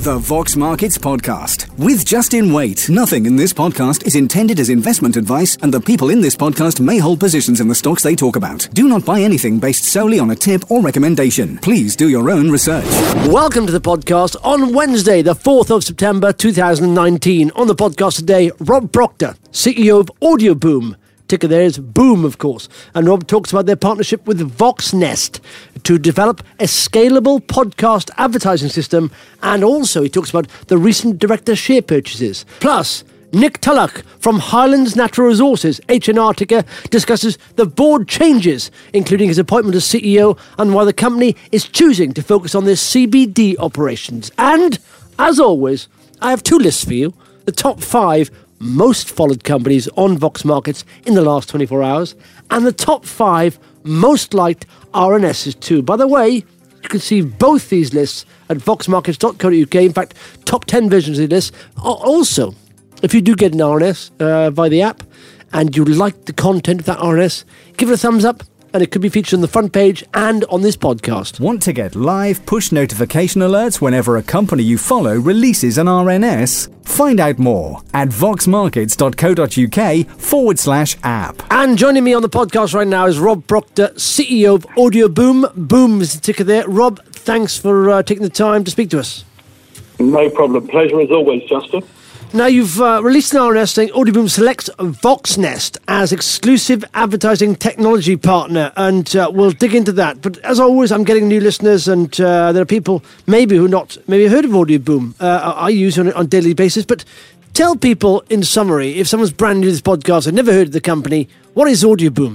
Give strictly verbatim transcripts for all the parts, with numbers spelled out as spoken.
The Vox Markets Podcast with Justin Waite. Nothing in this podcast is intended as investment advice, and the people in this podcast may hold positions in the stocks they talk about. Do not buy anything based solely on a tip or recommendation. Please do your own research. Welcome to the podcast on Wednesday, the fourth of September, two thousand nineteen. On the podcast today, Rob Proctor, C E O of Audio Boom. Ticker there is Boom, of course. And Rob talks about their partnership with Voxnest to develop a scalable podcast advertising system. And also he talks about the recent director share purchases. Plus, Nick Tulloch from Highlands Natural Resources, H N R ticker, discusses the board changes, including his appointment as C E O and why the company is choosing to focus on their C B D operations. And, as always, I have two lists for you. The top five most followed companies on Vox Markets in the last twenty-four hours, and the top five most liked R N Ss too. By the way, you can see both these lists at vox markets dot co dot uk. In fact, top ten versions of the list. Also, if you do get an R N S uh, via the app and you like the content of that R N S, give it a thumbs up, and it could be featured on the front page and on this podcast. Want to get live push notification alerts whenever a company you follow releases an R N S? Find out more at vox markets dot co dot uk forward slash app. And joining me on the podcast right now is Rob Proctor, C E O of Audio Boom. Boom is the ticker there. Rob, thanks for uh, taking the time to speak to us. No problem. Pleasure as always, Justin. Now, you've uh, released an R N S saying Audioboom selects Voxnest as exclusive advertising technology partner, and uh, we'll dig into that. But as always, I'm getting new listeners, and uh, there are people maybe who not maybe heard of Audioboom. Uh, I use it on, on a daily basis, but tell people in summary, if someone's brand new to this podcast and never heard of the company, what is Audioboom?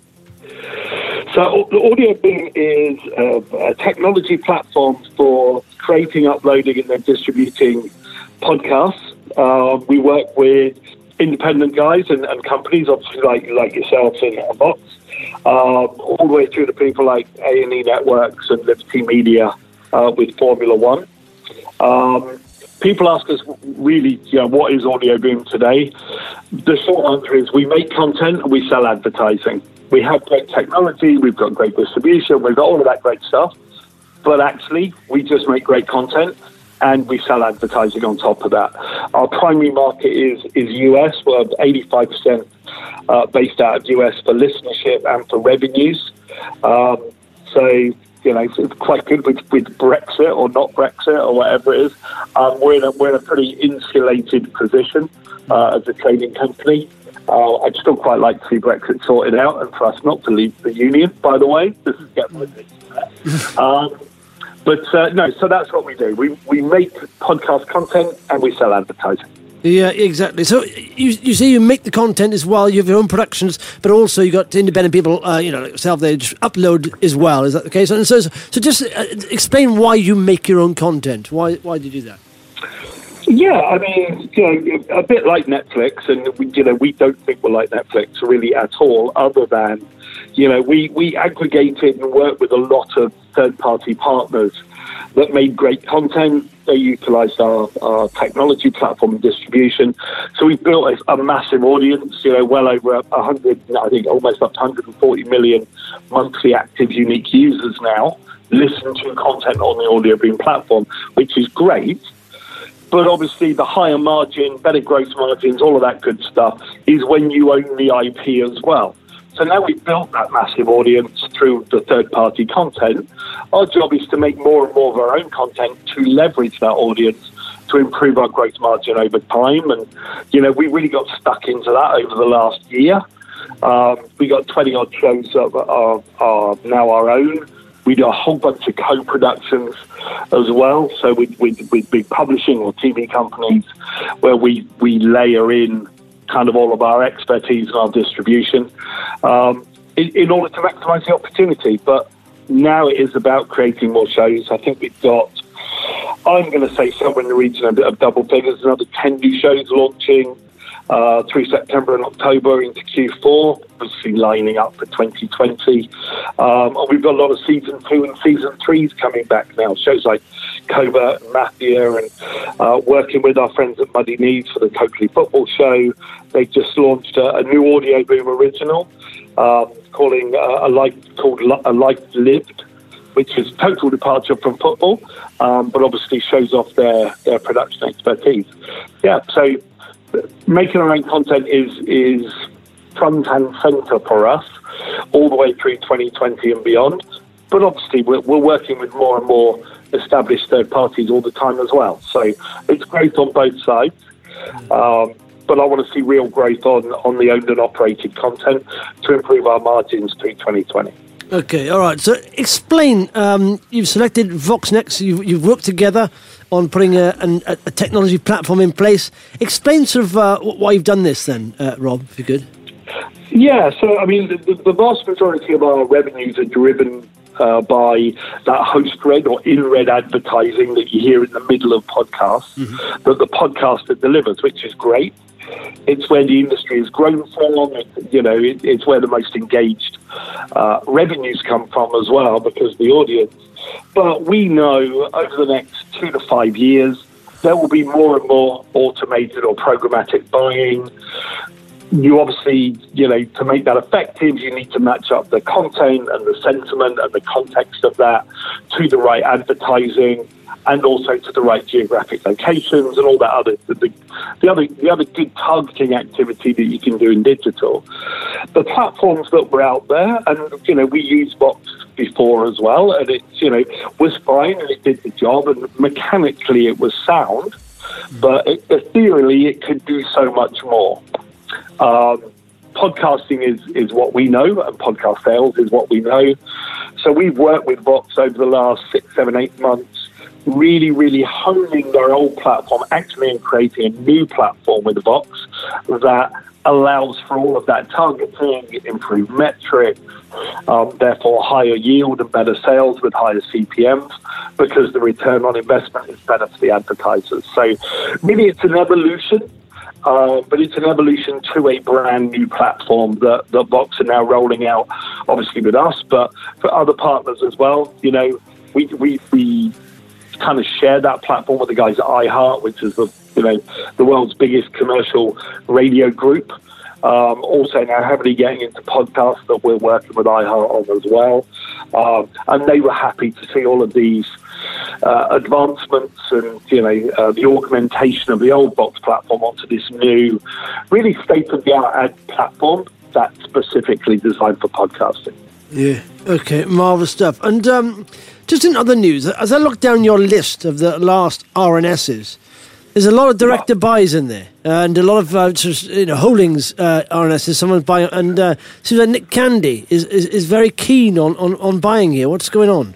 So, Audioboom is a, a technology platform for creating, uploading, and then distributing podcasts. Uh, we work with independent guys and, and companies, obviously like like yourself and Vox, um, all the way through to people like A and E Networks and Liberty Media uh, with Formula One. Um, people ask us, really, you know, what is Audioboom today? The short answer is we make content and we sell advertising. We have great technology, we've got great distribution, we've got all of that great stuff, but actually we just make great content and we sell advertising on top of that. Our primary market is, is U S. We're eighty-five percent uh, based out of U S for listenership and for revenues. Um, so, you know, it's quite good with, with Brexit or not Brexit or whatever it is. Um, we're, in a, we're in a pretty insulated position uh, as a trading company. Uh, I'd still quite like to see Brexit sorted out and for us not to leave the Union, by the way. This is getting ridiculous. Um, But uh, no, so that's what we do. We we make podcast content and we sell advertising. Yeah, exactly. So you you say you make the content as well. You have your own productions, but also you got independent people, uh, you know, like yourself. They just upload as well. Is that the case? And so, so just uh, explain why you make your own content. Why why do you do that? Yeah, I mean, you know, a bit like Netflix, and we, you know, we don't think we're like Netflix really at all. Other than, you know, we we aggregated and worked with a lot of third-party partners that made great content. They utilised our, our technology platform and distribution. So we built a, a massive audience, you know, well over one hundred, I think almost up to one hundred forty million monthly active unique users now listen to content on the Audioboom platform, which is great. But obviously the higher margin, better gross margins, all of that good stuff is when you own the I P as well. So now we've built that massive audience through the third-party content. Our job is to make more and more of our own content to leverage that audience to improve our gross margin over time. And, you know, we really got stuck into that over the last year. Um, we got twenty-odd shows that are, are now our own. We do a whole bunch of co-productions as well. So with, with, with big publishing or T V companies where we, we layer in kind of all of our expertise and our distribution um, in, in order to maximize the opportunity. But now it is about creating more shows. I think we've got, I'm going to say somewhere in the region of, of double figures, another ten new shows launching uh, through September and October into Q four, obviously lining up for twenty twenty. Um, and we've got a lot of season two and season threes coming back now. Shows like Covert and Mafia, and uh, working with our friends at Muddy Knees for the Totally Football Show. They've just launched a, a new Audioboom original, um, calling uh, a life called A Life Lived, which is total departure from football, um, but obviously shows off their, their production expertise. Yeah, so making our own content is is front and centre for us all the way through twenty twenty and beyond. But obviously we're, we're working with more and more established third parties all the time as well. So it's growth on both sides. Um, but I want to see real growth on, on the owned and operated content to improve our margins through twenty twenty. Okay, all right. So explain, um, you've selected VoxNext, you've, you've worked together on putting a, a, a technology platform in place. Explain sort of uh, why you've done this then, uh, Rob, if you could. Yeah, so I mean, the, the vast majority of our revenues are driven uh, by that host-read or in-read advertising that you hear in the middle of podcasts, mm-hmm. that the podcaster delivers, which is great. It's where the industry has grown from. It, you know, it, it's where the most engaged uh, revenues come from as well, because the audience. But we know over the next two to five years, there will be more and more automated or programmatic buying. You obviously, you know, to make that effective, you need to match up the content and the sentiment and the context of that to the right advertising, and also to the right geographic locations and all that other the, the other the other good targeting activity that you can do in digital. The platforms that were out there, and you know, we used Vox before as well, and it you know was fine and it did the job, and mechanically it was sound, but it, ethereally it could do so much more. Um, podcasting is, is what we know, and podcast sales is what we know. So we've worked with Vox over the last six, seven, eight months, really, really honing their old platform, actually, and creating a new platform with Vox that allows for all of that targeting, improved metrics, um, therefore higher yield and better sales with higher C P Ms, because the return on investment is better for the advertisers. So really it's an evolution. Uh, but it's an evolution to a brand new platform that, that Vox are now rolling out, obviously with us, but for other partners as well. You know, we we, we kind of share that platform with the guys at iHeart, which is the you know the world's biggest commercial radio group. Um, also now heavily getting into podcasts that we're working with iHeart on as well. Um, and they were happy to see all of these uh, advancements and, you know, uh, the augmentation of the old Vox platform onto this new, really state-of-the-art ad platform that's specifically designed for podcasting. Yeah, okay, marvellous stuff. And um, just in other news, as I look down your list of the last R N Ss, there's a lot of director buys in there, and a lot of uh, you know, holdings uh, R N Ss. Someone's buying, and uh, seems like Nick Candy is, is, is very keen on, on, on buying here. What's going on?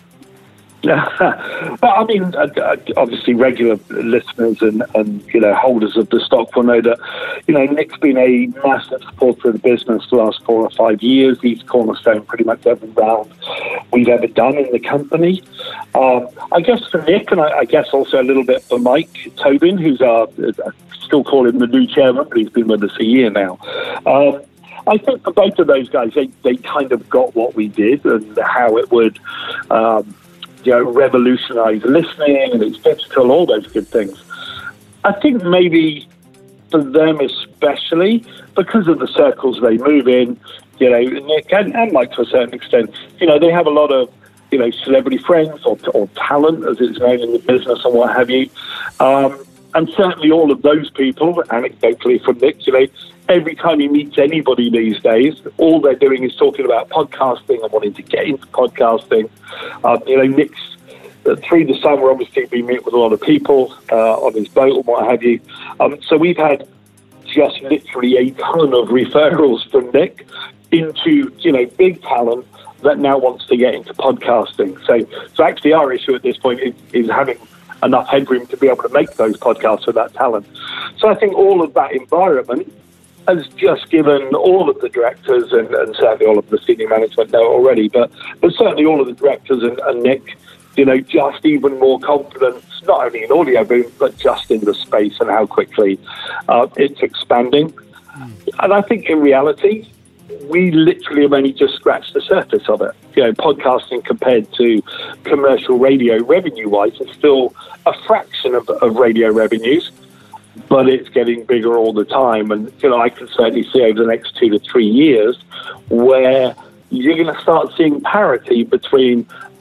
But I mean, obviously, regular listeners and, and you know holders of the stock will know that you know Nick's been a massive supporter of the business the last four or five years. He's cornerstone pretty much every round we've ever done in the company. Um, I guess for Nick, and I, I guess also a little bit for Mike Tobin, who's our I still call him the new chairman, but he's been with us a year now. Um, I think for both of those guys, they they kind of got what we did and how it would. Um, You know, revolutionise listening, and it's digital, all those good things. I think maybe for them especially, because of the circles they move in, you know, Nick and, and Mike to a certain extent, you know, they have a lot of, you know, celebrity friends or, or talent, as it's known in the business and what have you. Um, and certainly all of those people, anecdotally from Nick, you know, every time he meets anybody these days, all they're doing is talking about podcasting and wanting to get into podcasting. Um, you know, Nick's uh, through the summer, obviously, we meet with a lot of people uh, on his boat and what have you. Um, so we've had just literally a ton of referrals from Nick into, you know, big talent that now wants to get into podcasting. So, so actually, our issue at this point is, is having enough headroom to be able to make those podcasts with that talent. So I think all of that environment has just given all of the directors and, and certainly all of the senior management know already, but, but certainly all of the directors and, and Nick, you know, just even more confidence, not only in Audio Boom, but just in the space and how quickly uh, it's expanding. Mm. And I think in reality, we literally have only just scratched the surface of it. You know, podcasting compared to commercial radio revenue-wise is still a fraction of, of radio revenues, but it's getting bigger all the time. And, you know, I can certainly see over the next two to three years where you're going to start seeing parity between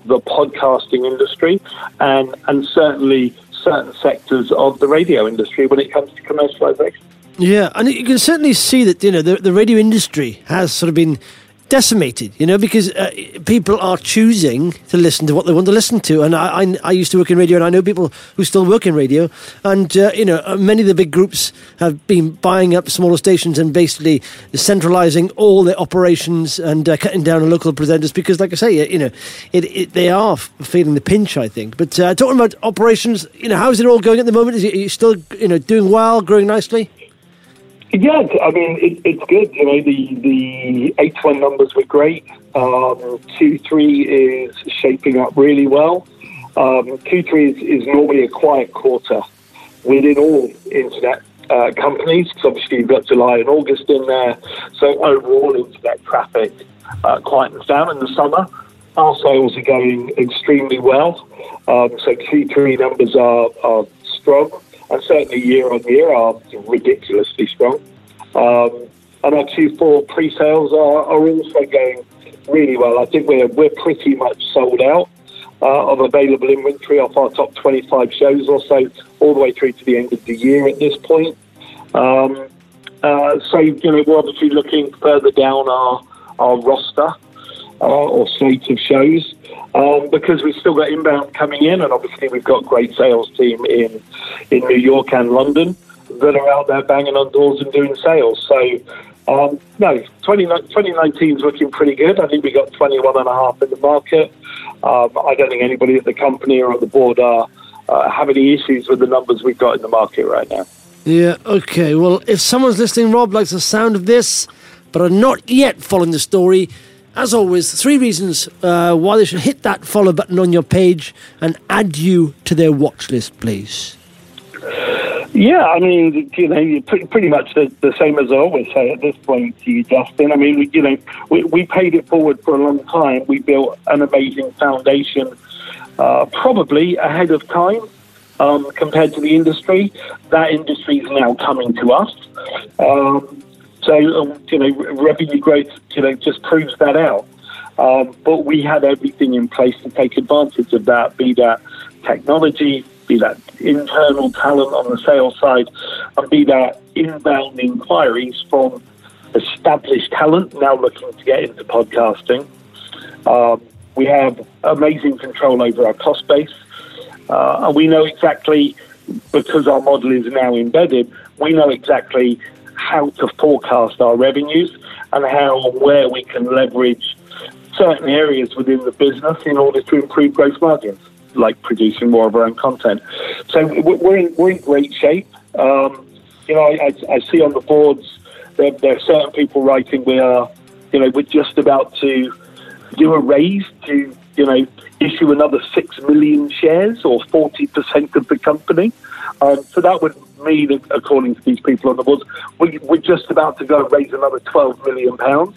the podcasting industry and and certainly certain sectors of the radio industry when it comes to commercialization. Yeah, and you can certainly see that, you know, the, the radio industry has sort of been decimated, you know, because uh, people are choosing to listen to what they want to listen to. And I, I, I used to work in radio, and I know people who still work in radio. And, uh, you know, many of the big groups have been buying up smaller stations and basically centralising all their operations and uh, cutting down on local presenters because, like I say, you know, it, it, they are feeling the pinch, I think. But uh, talking about operations, you know, how's it all going at the moment? Is it, are you still, you know, doing well, growing nicely? Yeah, I mean, it, it's good. You know, the, the H one numbers were great. Um, Q three is shaping up really well. Um, Q three is, is normally a quiet quarter within all internet uh, companies, because obviously you've got July and August in there. So overall, internet traffic uh, quietens down in the summer. Our sales are going extremely well. Um, so Q three numbers are, are strong. And certainly year on year are ridiculously strong. Um, and our Q four pre-sales are, are also going really well. I think we're we're pretty much sold out uh, of available inventory off our top twenty-five shows or so, all the way through to the end of the year at this point. Um, uh, so, you know, we're obviously looking further down our, our roster uh, or slate of shows. Um, because we've still got inbound coming in, and obviously we've got great sales team in in New York and London that are out there banging on doors and doing sales. So, um, no, twenty nineteen is looking pretty good. I think we got twenty-one and a half in the market. Um, I don't think anybody at the company or at the board are uh, have any issues with the numbers we've got in the market right now. Yeah, okay. Well, if someone's listening, Rob, likes the sound of this, but are not yet following the story, as always, three reasons uh, why they should hit that follow button on your page and add you to their watch list, please. Yeah, I mean, you know, pretty, pretty much the, the same as I always say at this point to you, Justin. I mean, we, you know, we, we paid it forward for a long time. We built an amazing foundation, uh, probably ahead of time um, compared to the industry. That industry is now coming to us. Um, So, um, you know, revenue growth, you know, just proves that out. Um, but we had everything in place to take advantage of that, be that technology, be that internal talent on the sales side, and be that inbound inquiries from established talent now looking to get into podcasting. Um, we have amazing control over our cost base. Uh, and we know exactly, because our model is now embedded, we know exactly how to forecast our revenues and how and where we can leverage certain areas within the business in order to improve gross margins, like producing more of our own content. So we're in, we're in great shape. Um, you know, I, I see on the boards there, there are certain people writing we are, you know, we're just about to do a raise to, you know, issue another six million shares or forty percent of the company. Um, so that would mean, according to these people on the board, we, we're just about to go raise another twelve million pounds.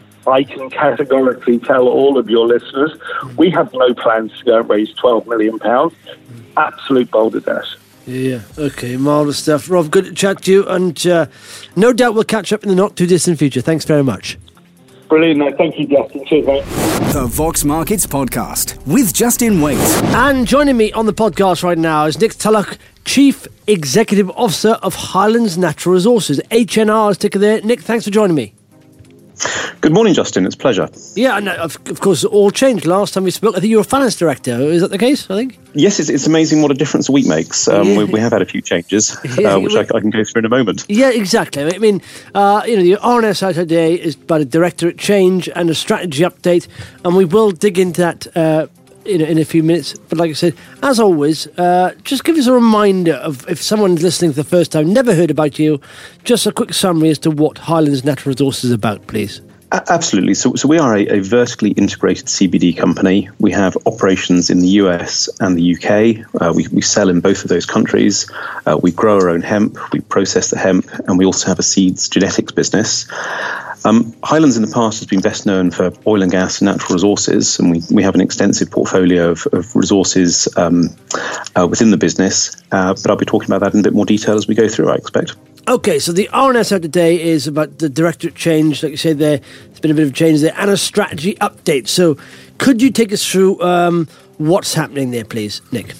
I can categorically tell all of your listeners, we have no plans to go and raise twelve million pounds. Absolute balderdash. Yeah, okay, marvellous stuff. Rob, good to chat to you, and uh, no doubt we'll catch up in the not-too-distant future. Thanks very much. Brilliant. No, thank you, Justin. Cheers, mate. The Vox Markets Podcast with Justin Waite. And joining me on the podcast right now is Nick Tulloch, Chief Executive Officer of Highlands Natural Resources. H N R is ticker there. Nick, thanks for joining me. Good morning, Justin. It's a pleasure. Yeah, and of, of course, it all changed last time we spoke. I think you were a finance director. Is that the case, I think? Yes, it's, it's amazing what a difference a week makes. Um, yeah. we, we have had a few changes, yeah, uh, which I, I can go through in a moment. Yeah, exactly. I mean, uh, you know, the R N S out today is about a directorate change and a strategy update, and we will dig into that uh, in, in a few minutes. But like I said, as always, uh, just give us a reminder of, if someone's listening for the first time, never heard about you, just a quick summary as to what Highlands Natural Resources is about, please. Absolutely. So, so we are a, a vertically integrated C B D company. We have operations in the U S and the U K. Uh, we, we sell in both of those countries. Uh, we grow our own hemp. We process the hemp, and we also have a seeds genetics business. Um, Highlands in the past has been best known for oil and gas and natural resources, and we, we have an extensive portfolio of, of resources um, uh, within the business. Uh, but I'll be talking about that in a bit more detail as we go through, I expect. Okay, so the R N S out today is about the directorate change. Like you said there, there's been a bit of change there, and a strategy update. So Could you take us through um, what's happening there, please, Nick?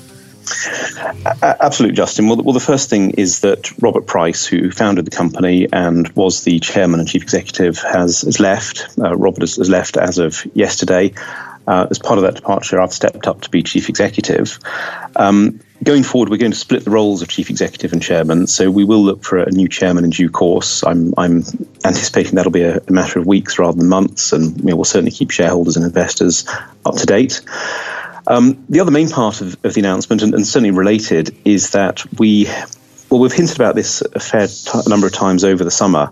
Absolutely, Justin. Well, well, the first thing is that Robert Price, who founded the company and was the chairman and chief executive, has, has left. Uh, Robert has, has left as of yesterday. Uh, as part of that departure, I've stepped up to be chief executive. Um, going forward, we're going to split the roles of chief executive and chairman. So we will look for a new chairman in due course. I'm, I'm anticipating that'll be a, a matter of weeks rather than months, and you know, we'll certainly keep shareholders and investors up to date. Um, the other main part of, of the announcement, and, and certainly related, is that we, well, we've hinted about this a fair t- number of times over the summer.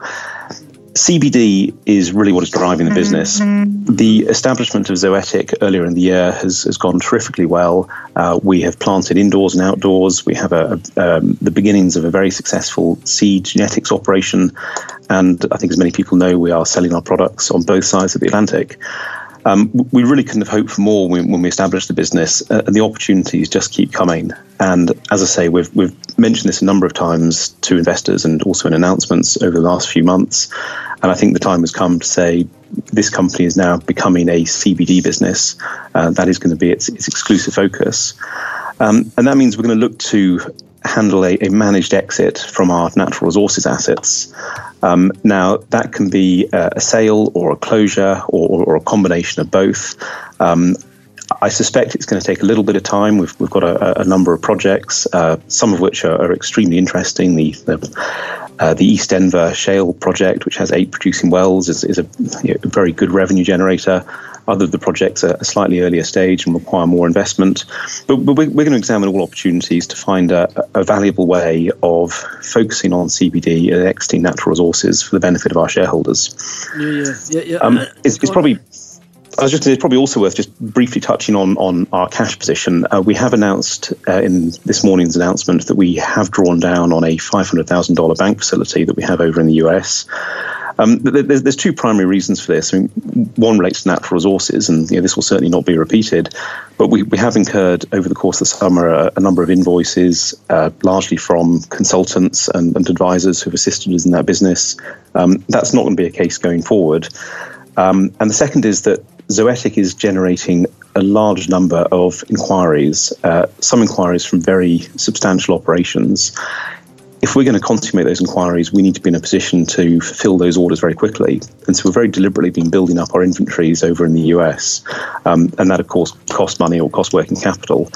C B D is really what is driving the business. The establishment of Zoetic earlier in the year has, has gone terrifically well. Uh, we have planted indoors and outdoors. We have a, a, um, the beginnings of a very successful seed genetics operation. And I think, as many people know, we are selling our products on both sides of the Atlantic. Um, we really couldn't have hoped for more when, when we established the business, uh, and the opportunities just keep coming. And as I say, we've we've mentioned this a number of times to investors and also in announcements over the last few months. And I think the time has come to say this company is now becoming a C B D business. Uh, that is going to be its, its exclusive focus. Um, and that means we're going to look to handle a, a managed exit from our natural resources assets. Um, now, that can be uh, a sale or a closure or, or a combination of both. Um, I suspect it's going to take a little bit of time. We've we've got a, a number of projects, uh, some of which are, are extremely interesting. The the, uh, the East Denver Shale project, which has eight producing wells, is, is a, you know, a very good revenue generator. Other of the projects are a slightly earlier stage and require more investment. But, but we're, we're going to examine all opportunities to find a, a valuable way of focusing on C B D and exiting natural resources for the benefit of our shareholders. Yeah, yeah, yeah. yeah. Um, it's, it's probably... I was just it's probably also worth just briefly touching on on our cash position. Uh, we have announced uh, in this morning's announcement that we have drawn down on a five hundred thousand dollars bank facility that we have over in the U S. Um, there's, there's two primary reasons for this. I mean, one relates to natural resources, and you know, this will certainly not be repeated. But we, we have incurred over the course of the summer a, a number of invoices, uh, largely from consultants and, and advisors who have assisted us in that business. Um, that's not going to be a case going forward. Um, and the second is that Zoetic is generating a large number of inquiries, uh, some inquiries from very substantial operations. If we're going to consummate those inquiries, we need to be in a position to fulfill those orders very quickly. And so we've very deliberately been building up our inventories over in the U S. Um, and that, of course, costs money or costs working capital.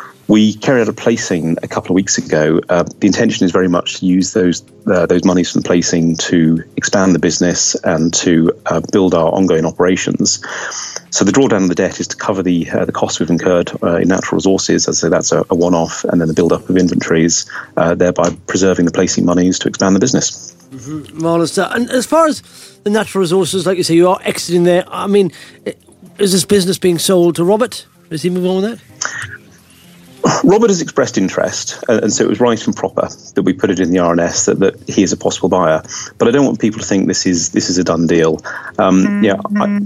We carried out a placing a couple of weeks ago. Uh, the intention is very much to use those uh, those monies from the placing to expand the business and to uh, build our ongoing operations. So the drawdown of the debt is to cover the uh, the costs we've incurred uh, in natural resources. As I say, that's a, a one-off, and then the build-up of inventories, uh, thereby preserving the placing monies to expand the business. Mm-hmm. Marvelous. And as far as the natural resources, like you say, you are exiting there. I mean, is this business being sold to Robert? Is he moving on with that? Robert has expressed interest, and so it was right and proper that we put it in the R N S that, that he is a possible buyer. But I don't want people to think this is this is a done deal. Um, mm-hmm. Yeah,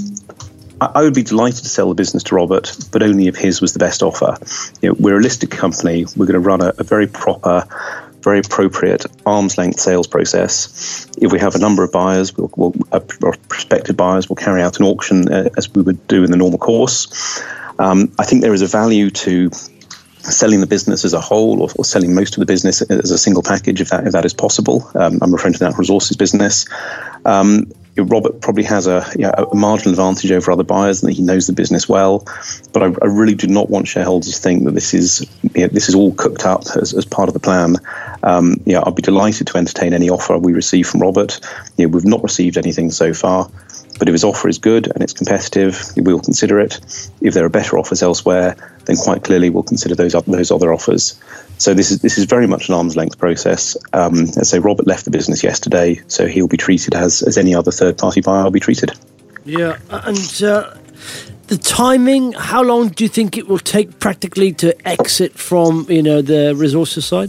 I, I would be delighted to sell the business to Robert, but only if his was the best offer. You know, we're a listed company. We're going to run a, a very proper, very appropriate arm's length sales process. If we have a number of buyers, we'll, we'll, uh, or prospective buyers, we'll carry out an auction uh, as we would do in the normal course. Um, I think there is a value to selling the business as a whole, or, or selling most of the business as a single package, if that if that is possible. Um, I'm referring to that resources business. Um, Robert probably has a, you know, a marginal advantage over other buyers, and that he knows the business well. But I, I really do not want shareholders to think that this is you know, this is all cooked up as, as part of the plan. Um, yeah, I'll be delighted to entertain any offer we receive from Robert. You know, we've not received anything so far. But if his offer is good and it's competitive, we'll consider it. If there are better offers elsewhere, then quite clearly we'll consider those those other offers. So this is this is very much an arm's length process. Um, as I say, Robert left the business yesterday, so he'll be treated as as any other third party buyer will be treated. Yeah, and uh, the timing. How long do you think it will take practically to exit from you know the resources side?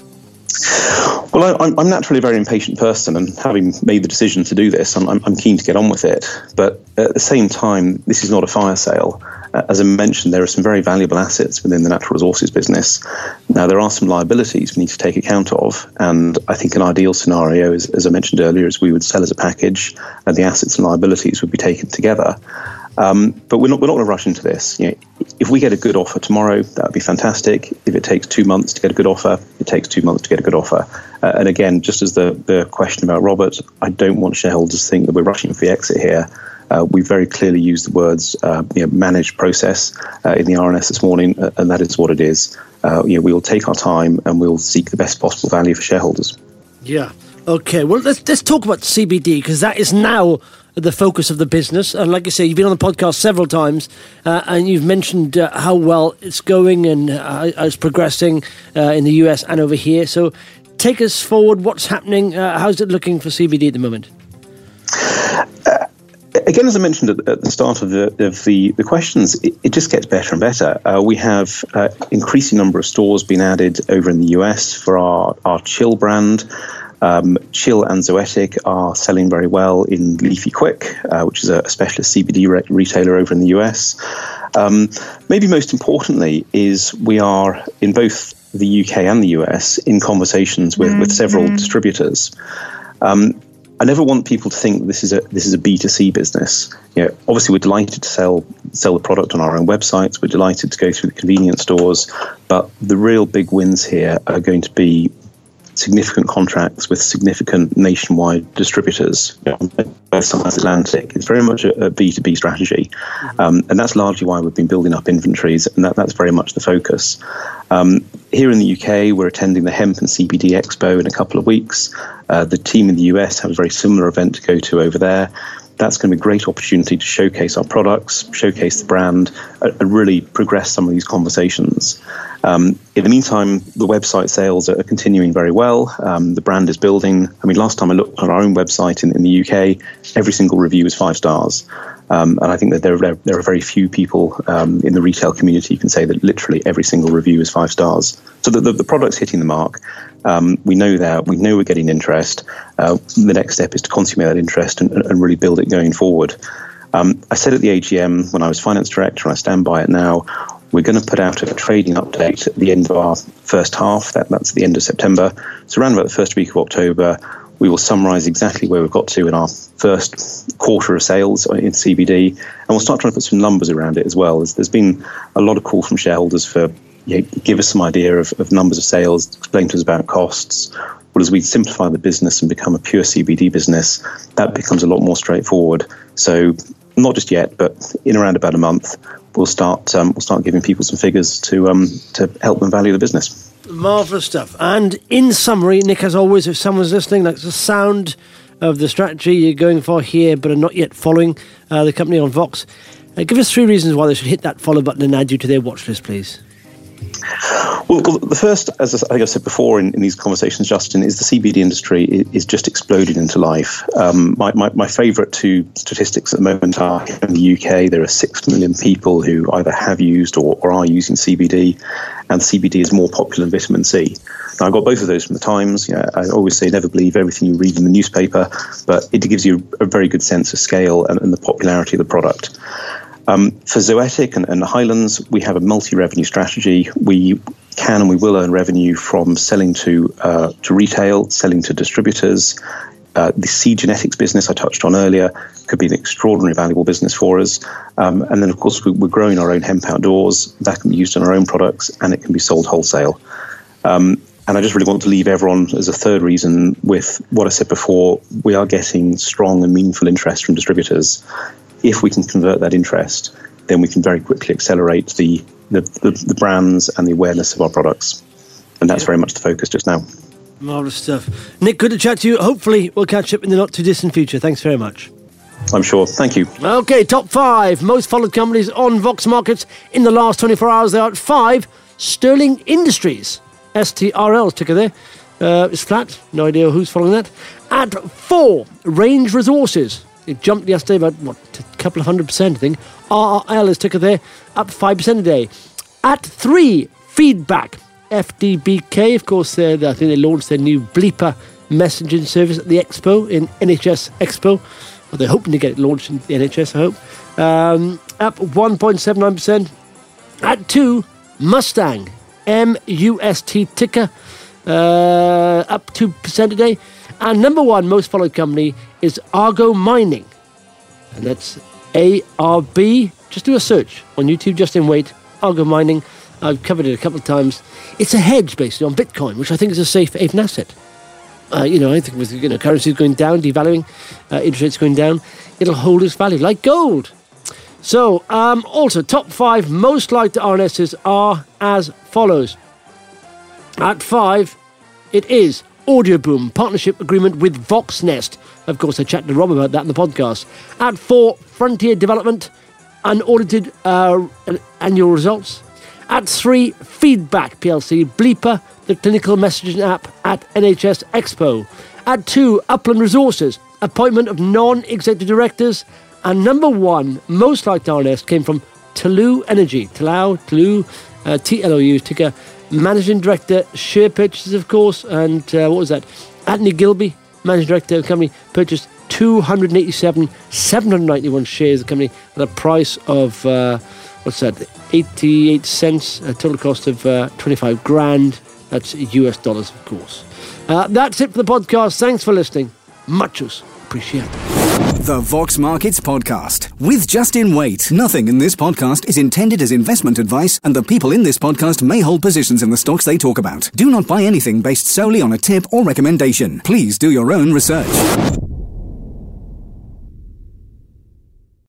Well, I'm, I'm naturally a very impatient person, and having made the decision to do this, I'm, I'm keen to get on with it. But at the same time, this is not a fire sale. Uh, as I mentioned, there are some very valuable assets within the natural resources business. Now, there are some liabilities we need to take account of, and I think an ideal scenario, is, as I mentioned earlier, is we would sell as a package, and the assets and liabilities would be taken together. Um, but we're not we're not going to rush into this. You know, if we get a good offer tomorrow, that would be fantastic. If it takes two months to get a good offer, it takes two months to get a good offer. Uh, and again, just as the, the question about Robert, I don't want shareholders to think that we're rushing for the exit here. Uh, we very clearly used the words uh, you know, managed process uh, in the R N S this morning, uh, and that is what it is. Uh, you know, we will take our time and we'll seek the best possible value for shareholders. Yeah. Okay. Well, let's let's talk about C B D, because that is now the focus of the business. And like I say, you've been on the podcast several times, uh, and you've mentioned uh, how well it's going and uh, how it's progressing uh, in the U S and over here. So take us forward. What's happening? Uh, how's it looking for C B D at the moment? Uh, Again, as I mentioned at, at the start of the of the, the questions, it, it just gets better and better. Uh, we have uh, increasing number of stores being added over in the U S for our, our Chill brand. Um, Chill and Zoetic are selling very well in Leafy Quick, uh, which is a, a specialist C B D re- retailer over in the U S. Um, maybe most importantly is we are in both the U K and the U S in conversations with, mm-hmm. with several distributors. Um, I never want people to think this is a this is a B two C business. You know, obviously, we're delighted to sell sell the product on our own websites. We're delighted to go through the convenience stores, but the real big wins here are going to be significant contracts with significant nationwide distributors, you know, on both sides of the Atlantic. It's very much a, a B two B strategy, um, and that's largely why we've been building up inventories, and that, that's very much the focus. Um, here in the U K, we're attending the Hemp and C B D Expo in a couple of weeks. Uh, the team in the U S have a very similar event to go to over there. That's going to be a great opportunity to showcase our products, showcase the brand, and really progress some of these conversations. Um, in the meantime, the website sales are continuing very well. Um, the brand is building. I mean, last time I looked on our own website in, in the U K, every single review is five stars. Um, and I think that there, there, there are very few people um, in the retail community who can say that literally every single review is five stars. So the, the, the product's hitting the mark. Um, we know that. We know we're getting interest. Uh, the next step is to consummate that interest and, and really build it going forward. Um, I said at the A G M when I was finance director, and I stand by it now, we're going to put out a trading update at the end of our first half. That, that's the end of September. So around about the first week of October, we will summarise exactly where we've got to in our first quarter of sales in C B D, and we'll start trying to put some numbers around it as well. There's, there's been a lot of call from shareholders for, you know, give us some idea of, of numbers of sales, explain to us about costs. Well, as we simplify the business and become a pure C B D business, that becomes a lot more straightforward. So not just yet, but in around about a month, we'll start um, we'll start giving people some figures to um, to help them value the business. Marvellous stuff. And in summary, Nick, as always, if someone's listening, that's the sound of the strategy you're going for here, but are not yet following uh, the company on Vox, uh, give us three reasons why they should hit that follow button and add you to their watch list, please. Well, well, the first, as I think I've said before in, in these conversations, Justin, is the C B D industry is, is just exploding into life. Um, my my, my favourite two statistics at the moment are in the U K, there are six million people who either have used or, or are using C B D, and C B D is more popular than vitamin C. Now, I got both of those from the Times. You know, I always say never believe everything you read in the newspaper, but it gives you a very good sense of scale and, and the popularity of the product. Um, for Zoetic and, and Highlands, we have a multi-revenue strategy. We can and we will earn revenue from selling to uh, to retail, selling to distributors. Uh, the Seed Genetics business I touched on earlier could be an extraordinarily valuable business for us. Um, and then, of course, we, we're growing our own hemp outdoors. That can be used in our own products, and it can be sold wholesale. Um, and I just really want to leave everyone as a third reason with what I said before. We are getting strong and meaningful interest from distributors. If we can convert that interest, then we can very quickly accelerate the, the, the, the brands and the awareness of our products. And that's very much the focus just now. Marvellous stuff. Nick, good to chat to you. Hopefully we'll catch up in the not-too-distant future. Thanks very much. I'm sure. Thank you. OK, top five most followed companies on Vox Markets in the last twenty-four hours. They are at five. Sterling Industries, S T R L's ticker there. Uh, it's flat. No idea who's following that. At four, Range Resources. It jumped yesterday about, what, a couple of hundred percent, I think. R R L is ticker there, up five percent a day. At three, Feedback. F D B K, of course, I think they launched their new Bleeper messaging service at the Expo, in N H S Expo. Well, they're hoping to get it launched in the N H S, I hope. Um, up one point seven nine percent. At two, Mustang. M U S T ticker, uh, up two percent a day. And number one most followed company is Argo Mining. And that's A R B. Just do a search on YouTube, Justin Waite, Argo Mining. I've covered it a couple of times. It's a hedge, basically, on Bitcoin, which I think is a safe haven asset. Uh, you know, I think with you know currencies going down, devaluing, uh, interest rates going down, it'll hold its value, like gold. So, um, also, top five most liked R N Ss are as follows. At five, it is Audioboom, partnership agreement with Voxnest. Of course, I chatted to Rob about that in the podcast. At four, Frontier Development, unaudited uh, annual results. At three, Feedback P L C, Bleeper, the clinical messaging app at N H S Expo. At two, Upland Resources, appointment of non-executive directors. And number one, most liked R N S came from Tullow Energy. Tullow, Tullow, uh, T L O U, ticker managing director, share purchases, of course. And uh, what was that? Anthony Gilby, managing director of the company, purchased two hundred eighty-seven thousand seven hundred ninety-one shares of the company at a price of, uh, what's that, eighty-eight cents, a total cost of uh, twenty-five grand. That's U S dollars, of course. Uh, that's it for the podcast. Thanks for listening. Muchos appreciated. The Vox Markets Podcast with Justin Waite. Nothing in this podcast is intended as investment advice, and the people in this podcast may hold positions in the stocks they talk about. Do not buy anything based solely on a tip or recommendation. Please do your own research.